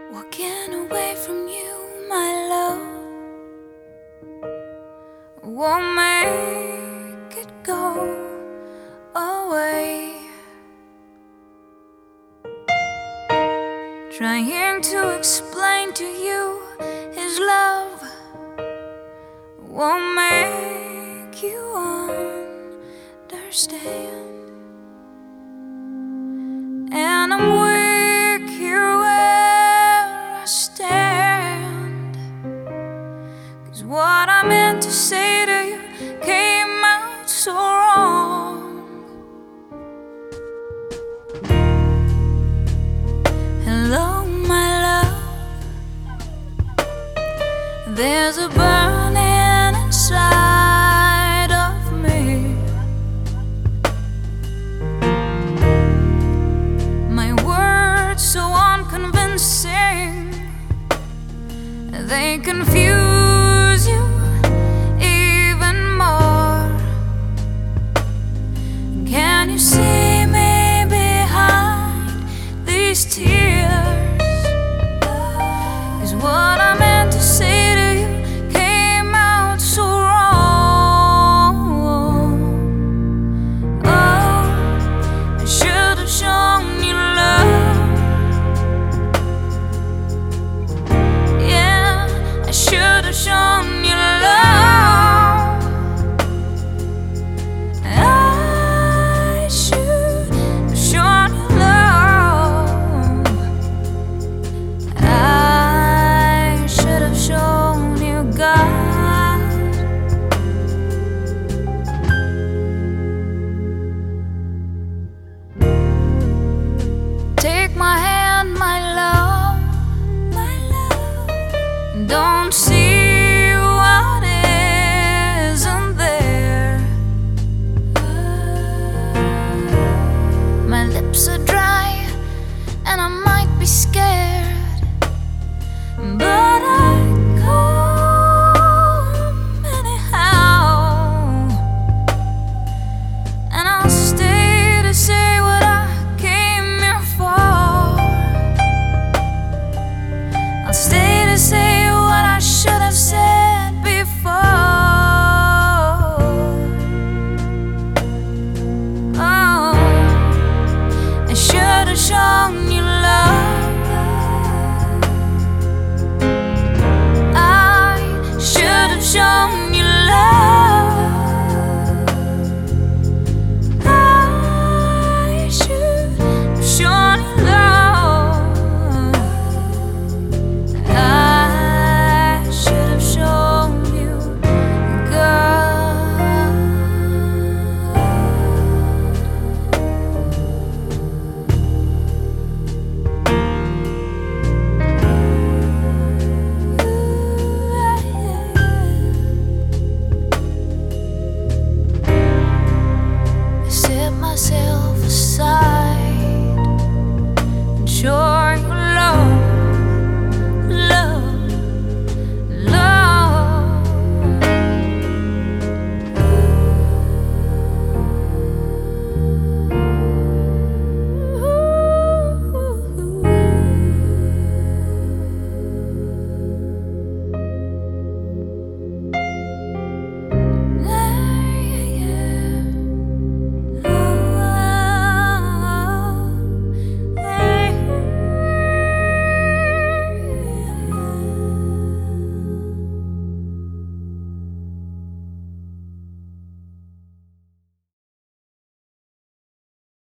Walking away from you, my love, won't make it go away. Trying to explain to you his love won't make you understand. And I'm weak here where I stand, 'cause what I meant to say to you came out so wrong. Hello, my love, there's a burning inside of me. My words so unconvincing, they confuse you even more. Can you see me behind these tears? 'Cause what I meant to say to you came out so wrong. Oh, I should have shown you love. Yeah, I should have shown you love. I should have shown you love. I should have shown you God. Take my hand, my love, my love. Don't see what isn't there. My lips are dry and I might be scared, but I come anyhow. And I'll stay to say what I came here for. I'll stay